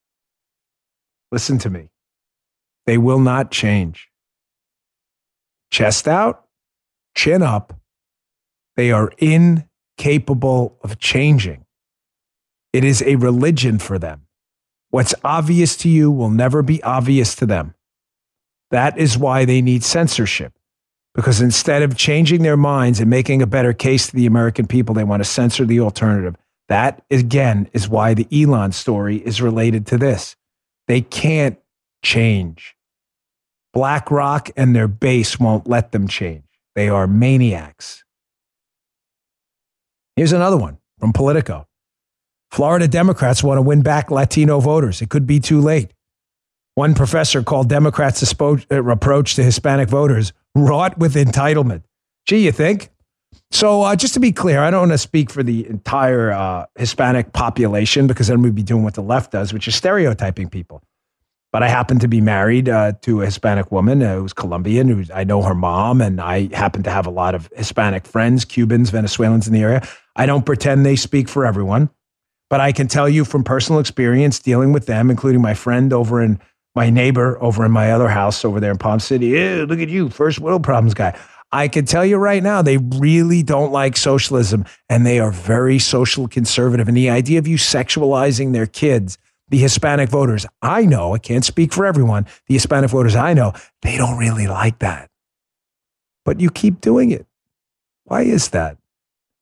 Listen to me. They will not change. Chest out, chin up. They are incapable of changing. It is a religion for them. What's obvious to you will never be obvious to them. That is why they need censorship. Because instead of changing their minds and making a better case to the American people, they want to censor the alternative. That, again, is why the Elon story is related to this. They can't change. BlackRock and their base won't let them change. They are maniacs. Here's another one from Politico. Florida Democrats want to win back Latino voters. It could be too late. One professor called Democrats' approach to Hispanic voters wrought with entitlement. Gee, you think? So uh, just to be clear, I don't want to speak for the entire uh, Hispanic population because then we'd be doing what the left does, which is stereotyping people. But I happen to be married uh, to a Hispanic woman uh, who's Colombian. Who's, I know her mom, and I happen to have a lot of Hispanic friends, Cubans, Venezuelans in the area. I don't pretend they speak for everyone, but I can tell you from personal experience dealing with them, including my friend over in my neighbor over in my other house over there in Palm City. Ew, look at you, first world problems guy. I can tell you right now, they really don't like socialism, and they are very social conservative. And the idea of you sexualizing their kids, the Hispanic voters, I know, I can't speak for everyone. The Hispanic voters, I know, they don't really like that. But you keep doing it. Why is that?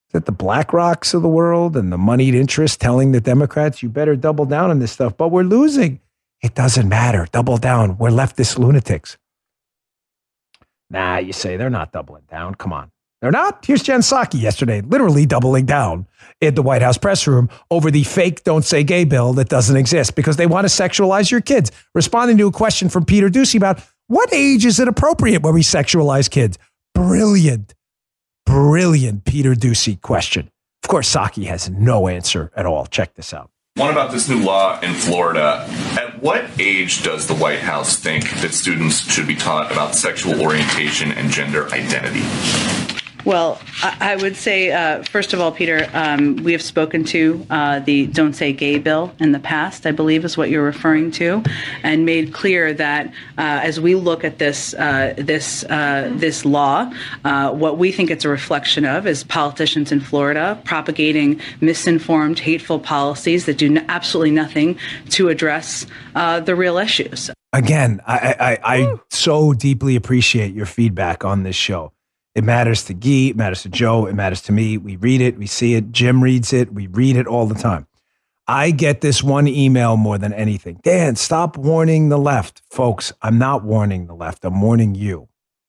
Is it the BlackRocks of the world and the moneyed interests telling the Democrats, you better double down on this stuff, but we're losing. It doesn't matter. Double down. We're leftist lunatics. Nah, you say they're not doubling down. Come on. They're not. Here's Jen Psaki yesterday, literally doubling down in the White House press room over the fake don't say gay bill that doesn't exist because they want to sexualize your kids. Responding to a question from Peter Doocy about what age is it appropriate when we sexualize kids? Brilliant, brilliant Peter Doocy question. Of course, Psaki has no answer at all. Check this out. One about this new law in Florida. At what age does the White House think that students should be taught about sexual orientation and gender identity? Well, I would say, uh, first of all, Peter, um, we have spoken to uh, the Don't Say Gay bill in the past, I believe is what you're referring to, and made clear that uh, as we look at this uh, this uh, this law, uh, what we think it's a reflection of is politicians in Florida propagating misinformed, hateful policies that do absolutely nothing to address uh, the real issues. Again, I, I, I so deeply appreciate your feedback on this show. It matters to Guy, it matters to Joe, it matters to me. We read it, we see it. Jim reads it, we read it all the time. I get this one email more than anything. Dan, stop warning the left. Folks, I'm not warning the left. I'm warning you.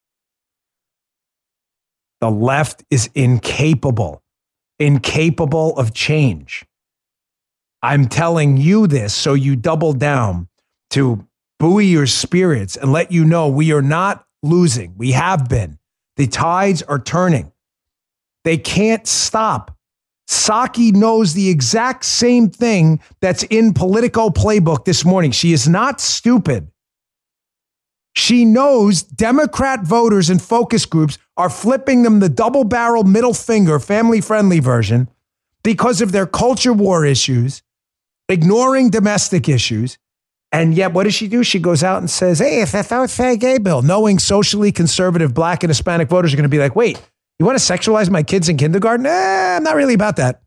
The left is incapable, incapable of change. I'm telling you this so you double down to buoy your spirits and let you know we are not losing. We have been. The tides are turning. They can't stop. Psaki knows the exact same thing that's in Politico Playbook this morning. She is not stupid. She knows Democrat voters and focus groups are flipping them the double-barrel middle finger, family-friendly version because of their culture war issues, ignoring domestic issues. And yet, what does she do? She goes out and says, hey, if I don't say gay bill, knowing socially conservative black and Hispanic voters are going to be like, wait, you want to sexualize my kids in kindergarten? Eh, I'm not really about that.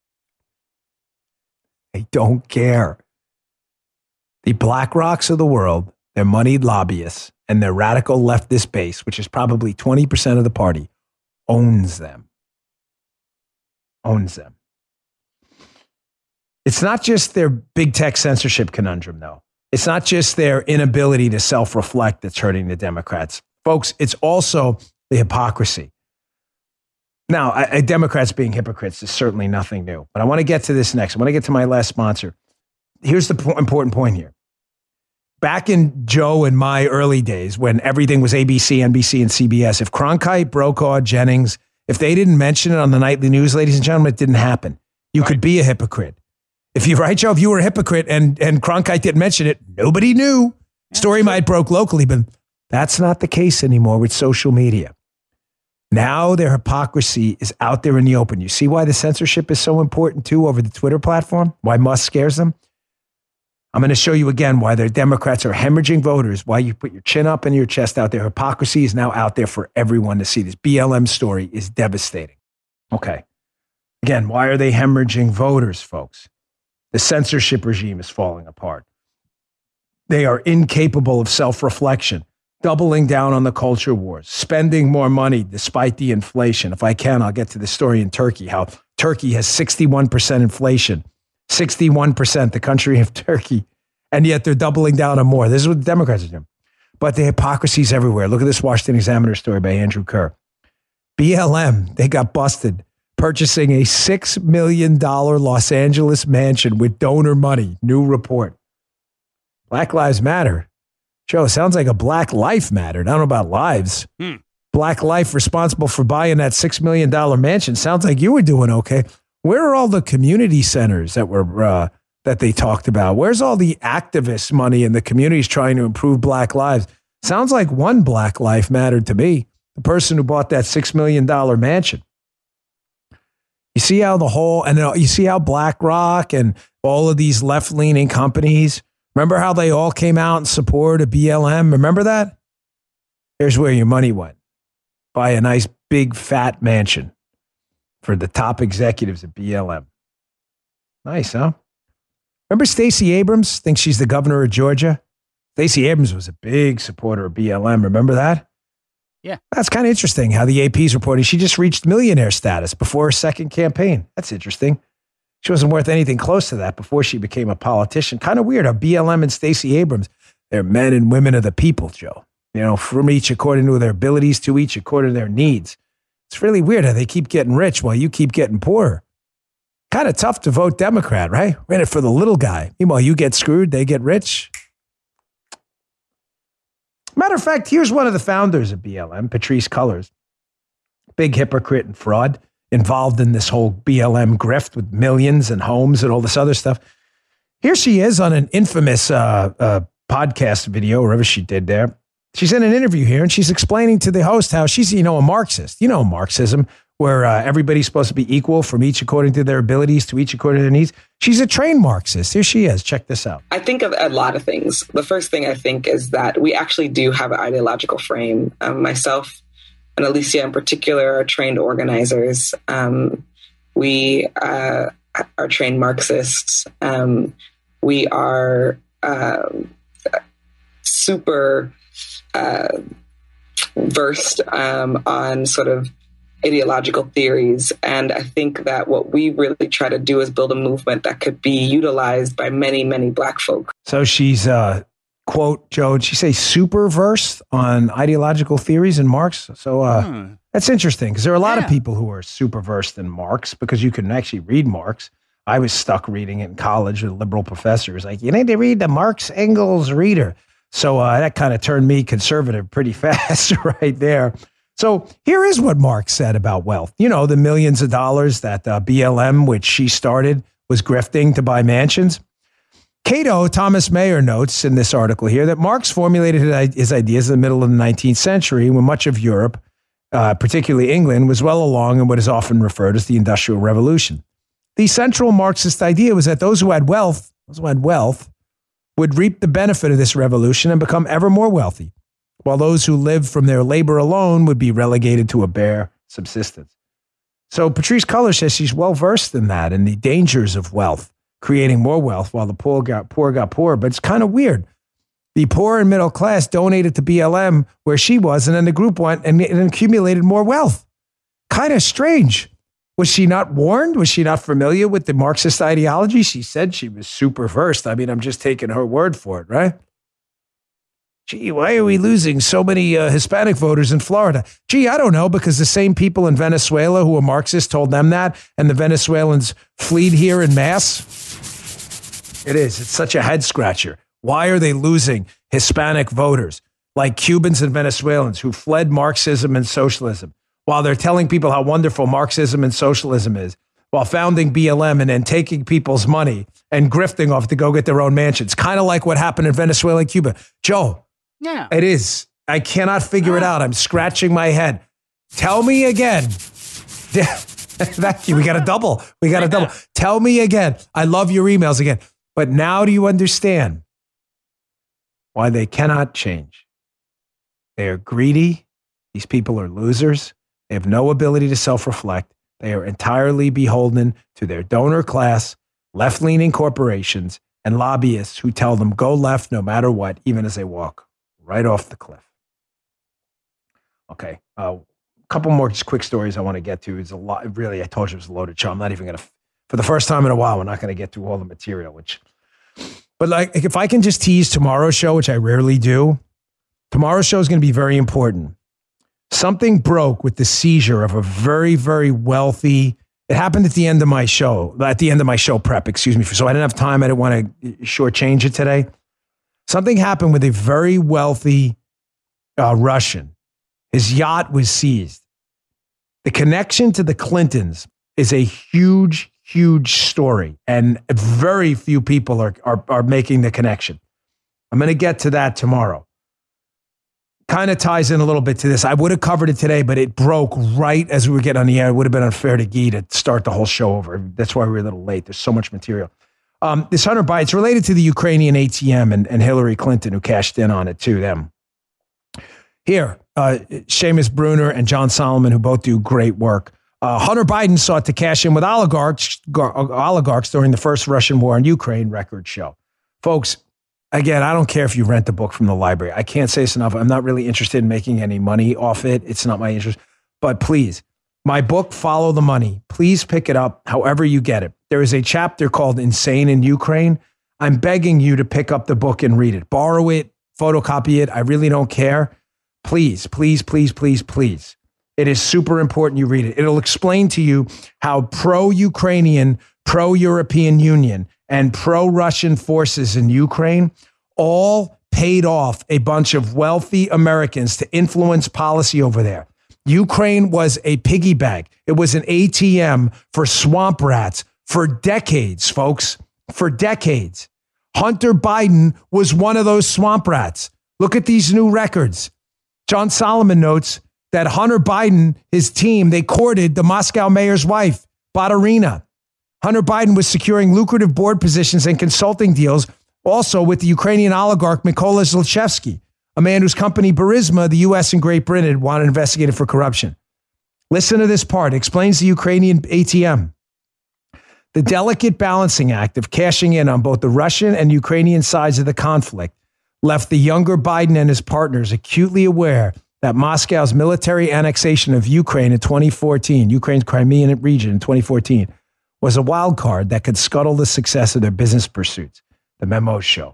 They don't care. The BlackRocks of the world, their moneyed lobbyists, and their radical leftist base, which is probably twenty percent of the party, owns them. Owns them. It's not just their big tech censorship conundrum, though. It's not just their inability to self-reflect that's hurting the Democrats. Folks, it's also the hypocrisy. Now, I, I, Democrats being hypocrites is certainly nothing new, but I want to get to this next. I want to get to my last sponsor. Here's the po- important point here. Back in Joe and my early days, when everything was A B C, N B C, and C B S, if Cronkite, Brokaw, Jennings, if they didn't mention it on the nightly news, ladies and gentlemen, it didn't happen. You right. could be a hypocrite. If you're right, Joe, if you were a hypocrite and, and Cronkite didn't mention it, nobody knew. Yeah, Story might broke locally, but that's not the case anymore with social media. Now their hypocrisy is out there in the open. You see why the censorship is so important, too, over the Twitter platform? Why Musk scares them? I'm going to show you again why their Democrats are hemorrhaging voters, why you put your chin up and your chest out. Their hypocrisy is now out there for everyone to see. This B L M story is devastating. Okay. Again, why are they hemorrhaging voters, folks? The censorship regime is falling apart. They are incapable of self-reflection, doubling down on the culture wars, spending more money despite the inflation. If I can, I'll get to the story in Turkey, how Turkey has sixty-one percent inflation, sixty-one percent, the country of Turkey, and yet they're doubling down on more. This is what the Democrats are doing. But the hypocrisy is everywhere. Look at this Washington Examiner story by Andrew Kerr. B L M, they got busted purchasing a six million dollars Los Angeles mansion with donor money. New report. Black Lives Matter. Joe, sounds like a Black Life mattered. I don't know about lives. Hmm. Black Life responsible for buying that six million dollars mansion. Sounds like you were doing okay. Where are all the community centers that were uh, that they talked about? Where's all the activist money in the communities trying to improve Black lives? Sounds like one Black Life mattered to me. The person who bought that six million dollars mansion. You see how the whole, and you see how BlackRock and all of these left-leaning companies, remember how they all came out in support of B L M? Remember that? Here's where your money went. Buy a nice big fat mansion for the top executives at B L M. Nice, huh? Remember Stacey Abrams thinks she's the governor of Georgia? Stacey Abrams was a big supporter of B L M. Remember that? Yeah. That's kind of interesting how the A P is reporting she just reached millionaire status before her second campaign. That's interesting. She wasn't worth anything close to that before she became a politician. Kind of weird how B L M and Stacey Abrams, they're men and women of the people, Joe. You know, from each according to their abilities, to each according to their needs. It's really weird how they keep getting rich while you keep getting poorer. Kind of tough to vote Democrat, right? We're in it for the little guy. Meanwhile, you get screwed, they get rich. Matter of fact, here's one of the founders of B L M, Patrisse Cullors. Big hypocrite and fraud involved in this whole B L M grift with millions and homes and all this other stuff. Here she is on an infamous uh, uh, podcast video, wherever she did there. She's in an interview here, and she's explaining to the host how she's, you know, a Marxist. You know Marxism, where uh, everybody's supposed to be equal from each according to their abilities, to each according to their needs. She's a trained Marxist. Here she is. Check this out. I think of a lot of things. The first thing I think is that we actually do have an ideological frame. Um, myself and Alicia in particular are trained organizers. Um, we uh, are trained Marxists. Um, we are uh, super uh, versed um, on sort of ideological theories. And I think that what we really try to do is build a movement that could be utilized by many, many Black folk. So she's, uh, quote, Joe, did she say super versed on ideological theories in Marx? So uh, hmm. that's interesting because there are a lot yeah. of people who are super versed in Marx because you can actually read Marx. I was stuck reading it in college with a liberal professor. He was like, you need to read the Marx Engels Reader. So uh, that kind of turned me conservative pretty fast right there. So here is what Marx said about wealth. You know, the millions of dollars that uh, B L M, which she started, was grifting to buy mansions. Cato, Thomas Mayer, notes in this article here that Marx formulated his ideas in the middle of the nineteenth century when much of Europe, uh, particularly England, was well along in what is often referred as the Industrial Revolution. The central Marxist idea was that those who had wealth, those who had wealth, would reap the benefit of this revolution and become ever more wealthy, while those who lived from their labor alone would be relegated to a bare subsistence. So Patrisse Cullors says she's well-versed in that and the dangers of wealth, creating more wealth while the poor got poor got poor. But it's kind of weird. The poor and middle class donated to B L M where she was, and then the group went and, and accumulated more wealth. Kind of strange. Was she not warned? Was she not familiar with the Marxist ideology? She said she was super versed. I mean, I'm just taking her word for it, right? Gee, why are we losing so many uh, Hispanic voters in Florida? Gee, I don't know, because the same people in Venezuela who are Marxists told them that, and the Venezuelans fled here in mass. It is. It's such a head scratcher. Why are they losing Hispanic voters like Cubans and Venezuelans who fled Marxism and socialism while they're telling people how wonderful Marxism and socialism is, while founding B L M and then taking people's money and grifting off to go get their own mansions? Kind of like what happened in Venezuela and Cuba. Joe, yeah, it is. I cannot figure it out. I'm scratching my head. Tell me again. Thank you. We got a double. We got a double. Tell me again. I love your emails again. But now do you understand why they cannot change? They are greedy. These people are losers. They have no ability to self-reflect. They are entirely beholden to their donor class, left-leaning corporations, and lobbyists who tell them go left no matter what, even as they walk right off the cliff. Okay, a uh, couple more just quick stories I want to get to. It's a lot. Really, I told you it was a loaded show. I'm not even going to, for the first time in a while, we're not going to get through all the material. Which, but like, if I can just tease tomorrow's show, which I rarely do, tomorrow's show is going to be very important. Something broke with the seizure of a very, very wealthy. It happened at the end of my show, at the end of my show prep, excuse me. So I didn't have time. I didn't want to shortchange it today. Something happened with a very wealthy uh, Russian. His yacht was seized. The connection to the Clintons is a huge, huge story, and very few people are are, are making the connection. I'm going to get to that tomorrow. Kind of ties in a little bit to this. I would have covered it today, but it broke right as we were getting on the air. It would have been unfair to Guy to start the whole show over. That's why we were a little late. There's so much material. Um, this Hunter Biden, it's related to the Ukrainian A T M and, and Hillary Clinton, who cashed in on it too, them. Here, uh, Seamus Bruner and John Solomon, who both do great work. Uh, Hunter Biden sought to cash in with oligarchs, gar, oligarchs during the first Russian war in Ukraine record show. Folks, again, I don't care if you rent the book from the library. I can't say this enough. I'm not really interested in making any money off it. It's not my interest. But please, my book, Follow the Money, please pick it up however you get it. There is a chapter called Insane in Ukraine. I'm begging you to pick up the book and read it. Borrow it, photocopy it. I really don't care. Please, please, please, please, please. It is super important you read it. It'll explain to you how pro-Ukrainian, pro-European Union, and pro-Russian forces in Ukraine all paid off a bunch of wealthy Americans to influence policy over there. Ukraine was a piggy bank. It was an A T M for swamp rats for decades, folks, for decades. Hunter Biden was one of those swamp rats. Look at these new records. John Solomon notes that Hunter Biden, his team, they courted the Moscow mayor's wife, Baturina. Hunter Biden was securing lucrative board positions and consulting deals also with the Ukrainian oligarch Mykola Zlochevsky, a man whose company Burisma, the U S and Great Britain, wanted investigated for corruption. Listen to this part. It explains the Ukrainian A T M. The delicate balancing act of cashing in on both the Russian and Ukrainian sides of the conflict left the younger Biden and his partners acutely aware that Moscow's military annexation of Ukraine in twenty fourteen, Ukraine's Crimean region in twenty fourteen, was a wild card that could scuttle the success of their business pursuits. The memos show.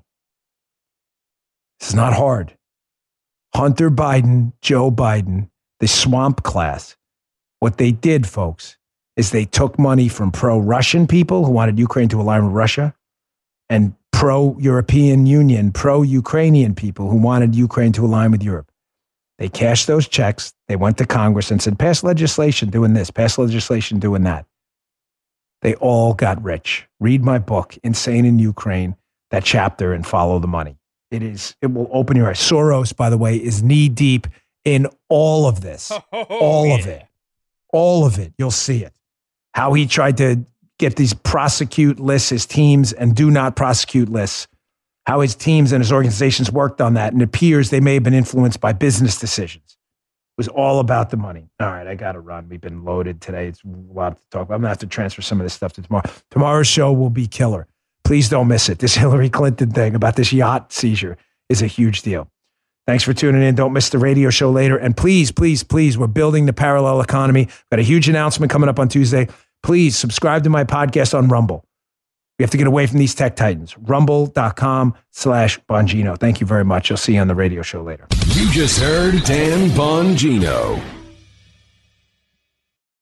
This is not hard. Hunter Biden, Joe Biden, the swamp class, what they did, folks, is they took money from pro-Russian people who wanted Ukraine to align with Russia and pro-European Union, pro-Ukrainian people who wanted Ukraine to align with Europe. They cashed those checks. They went to Congress and said, pass legislation doing this, pass legislation doing that. They all got rich. Read my book, Insane in Ukraine, that chapter, and follow the money. It is, it will open your eyes. Soros, by the way, is knee deep in all of this. Oh, all yeah. of it. All of it. You'll see it. How he tried to get these prosecute lists, his teams, and do not prosecute lists. How his teams and his organizations worked on that. And it appears they may have been influenced by business decisions. It was all about the money. All right, I got to run. We've been loaded today. It's a lot to talk about. I'm going to have to transfer some of this stuff to tomorrow. Tomorrow's show will be killer. Please don't miss it. This Hillary Clinton thing about this yacht seizure is a huge deal. Thanks for tuning in. Don't miss the radio show later. And please, please, please, we're building the parallel economy. Got a huge announcement coming up on Tuesday. Please subscribe to my podcast on Rumble. We have to get away from these tech titans. Rumble.com slash Bongino. Thank you very much. I'll see you on the radio show later. You just heard Dan Bongino.